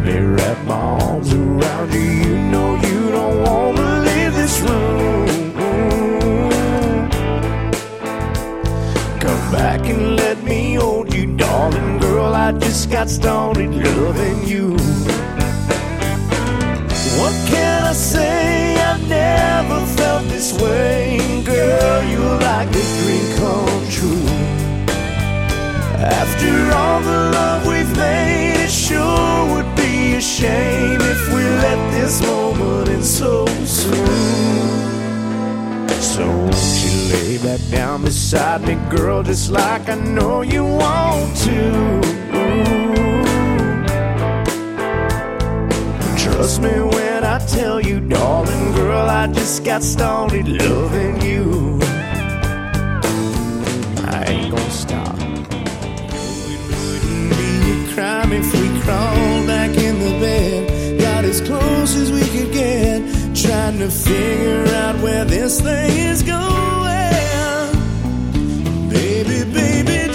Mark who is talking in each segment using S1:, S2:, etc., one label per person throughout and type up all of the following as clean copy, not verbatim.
S1: me wrap my arms around you. You know you don't want to leave this room. Come back and let me hold you, darling girl. I just got started loving you. What can I say? I've never felt this way. Girl, you're like a dream come true. After all the love we've made, it sure would be a shame if we let this moment end so soon. So won't you lay back down beside me, girl, just like I know you want to. Trust me when I tell you, darling girl, I just got started loving you. I ain't gonna stop. It wouldn't be a crime if we crawled back in the bed, got as close as we could get, trying to figure out where this thing is going. Baby, baby,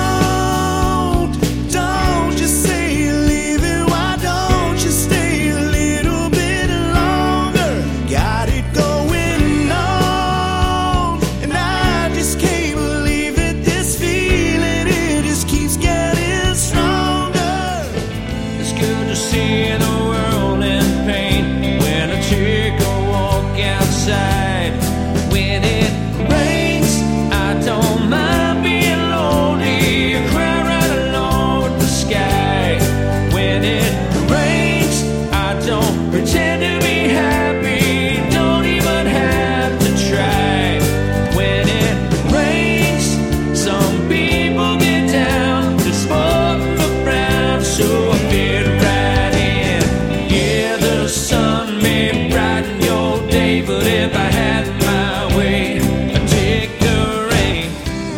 S1: don't just say you're leaving. Why don't you stay a little bit longer? Got it going on, and I just can't believe it. This feeling, it just keeps getting stronger.
S2: It's good to see the world in pain when I take a walk outside. When it rains, I don't mind being lonely. I cry right along with the sky. When it rains, I don't pretend to be happy. Don't even have to try. When it rains, some people get down to sport the brown, so I fit right in. Yeah, the sun may brighten your day, but if I had my way, I'd take the rain.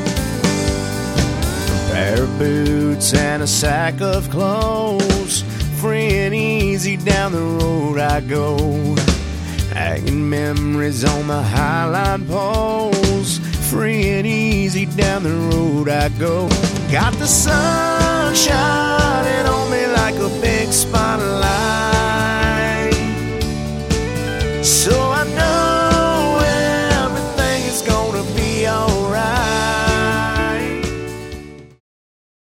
S1: A pair of boots and a sack of clothes, free and easy down the road I go, hanging memories on the highline poles. Free and easy down the road I go. Got the sun